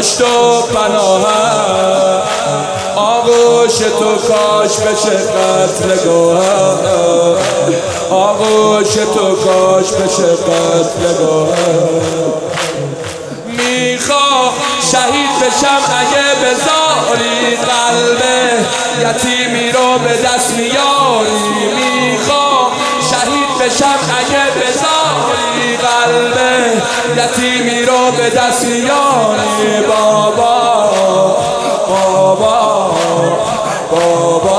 پشت و پناهم، آغوش تو کاش بشه قتلگاهم، آغوش تو کاش بشه قتلگاهم. میخوام شهید بشم اگه بذاری قلب یتیمی رو به دست میاری، میخوام شهید بشم اگه بذاری قلب یتیمی رو به دست میاری. بابا بابا بابا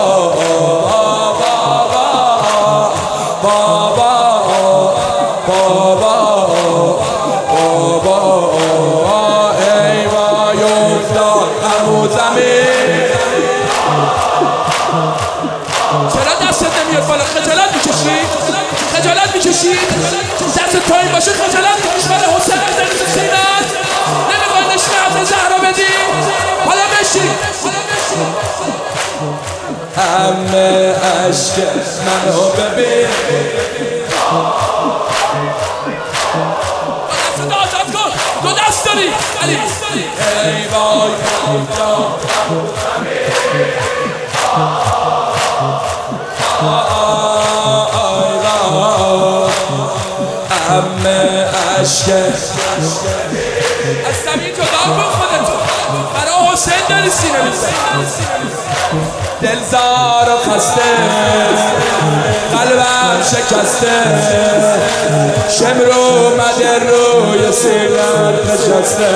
بابا بابا بابا ای وای افتاد عمو زمین. چرا دستت نمیاد بالا؟ خجالت میکشی؟ خجالت میکشی؟ دست تایم باشه خجالت میکشی؟ ولی حسین بزنی تو سینت نمیخوای نشونه حضرت زهرا بدی؟ حالا بشی. همه عشق منو ببین، دست کن، دو دست داری علی. ای وای همه عشق از زمین جدا کن خودتو، برای حسین داری سینه میزنی. دلزار و خسته قلبم شکسته، شمر اومده روی سینم نشسته.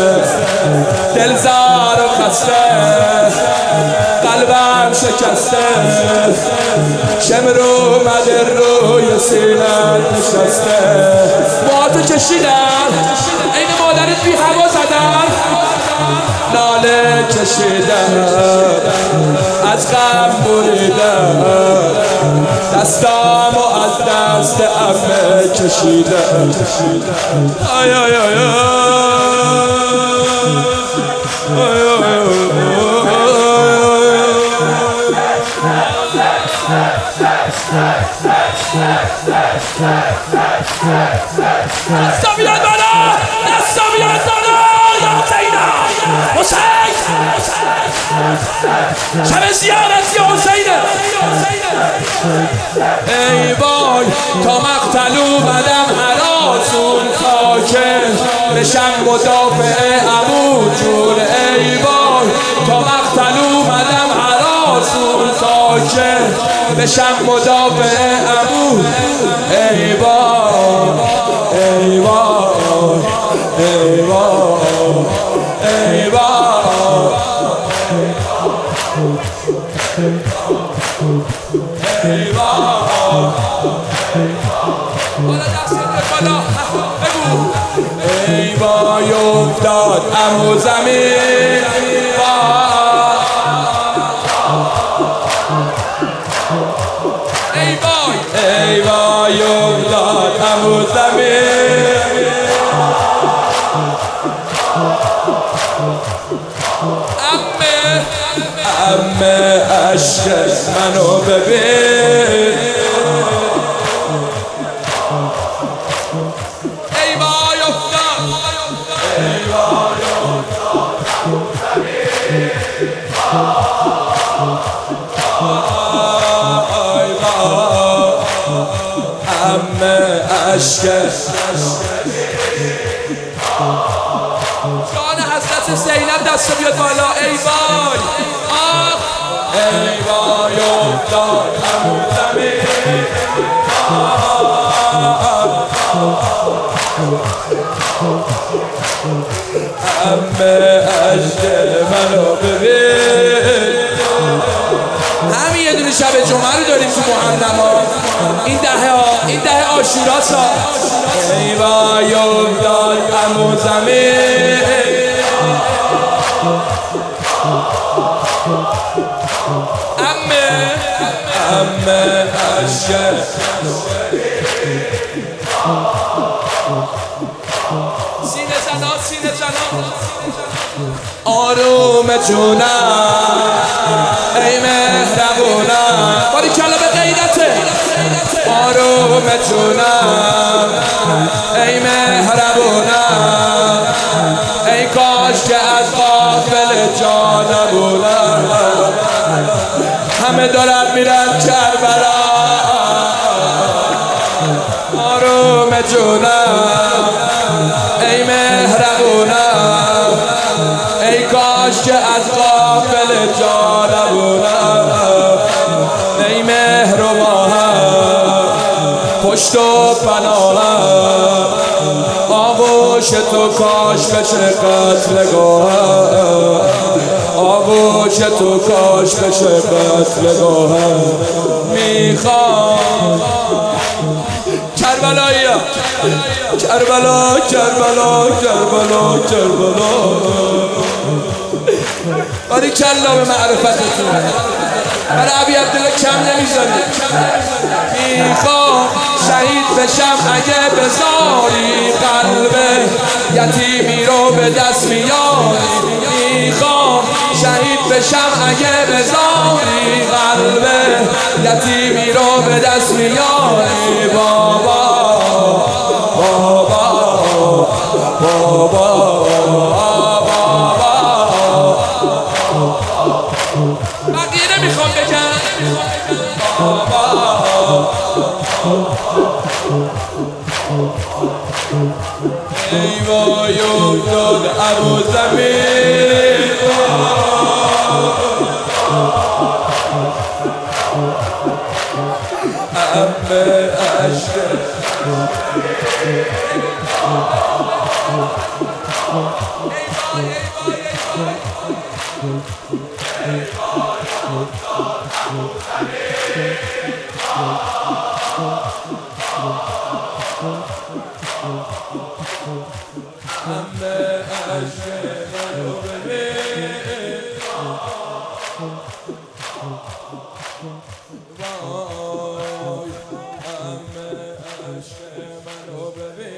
دلزار و خسته قلبم شکسته، شمر اومده روی سینم نشسته. موهاتو کشیدم عین مادرت بی هوا زدم، ناله کشیدم از غم بریدم، دستامو از دست عمه کشیدم. آی آی آی دستا بیاد بالا، دستا بیاد بالا یا حسینم، حسین شب زیارت یا حسینه. ای وای تا مقتل اومدم هراسون ساکن بشم مدافع عمو جون. ای وای تا مقتل اومدم هراسون ساکن بشم مدافع عمو. ای وای ای وای ای وای ای وای ای وای بالا دستت بالا بگو. ای وای افتاد عمو زمین، ای وای ای وای افتاد عمو زمین. عمه عشق منو ببین، ای وای افتاد ای وای عمه عشق جان حضرت زینب دست بیاد بالا. ای وای آخ ای وای افتاد عمو زمین. عمه عشق منو ببین. همین یه دونه شب جمعه رو داریم تو محرم ها، این دهه عاشوراسا. ای وای افتاد عمو زمین، عمه عشق سینه زنا سینه زنا. آروم جونم ای مهربونم، باری کلا به غیرته. آروم جونم ای مهربونم، ای کاش که از جا نبودم همه دارن میرن کربلا آروم جونم ای مهربونم ای کاش که از غافل جا نبودم ای مهربانم پشت و پناهم آغوش تو کاش بشه قتلگاهم آغوش تو کاش بشه قتلگاهم میخوام کربلایی کربلا کربلا کربلا کربلا باری کلا به معرفتتون برای عبی عبدالله کم نمیزنید میخوام شهید بشم اگه بذاری قلب یتیمی رو به دست میاری میخوام شهید بشم اگه بذاری قلب یتیمی رو به دست میاری بابا بابا بابا بقیه نمیخوام بگم بابا ای وای افتاد ابو زمین همه عشق منو ببین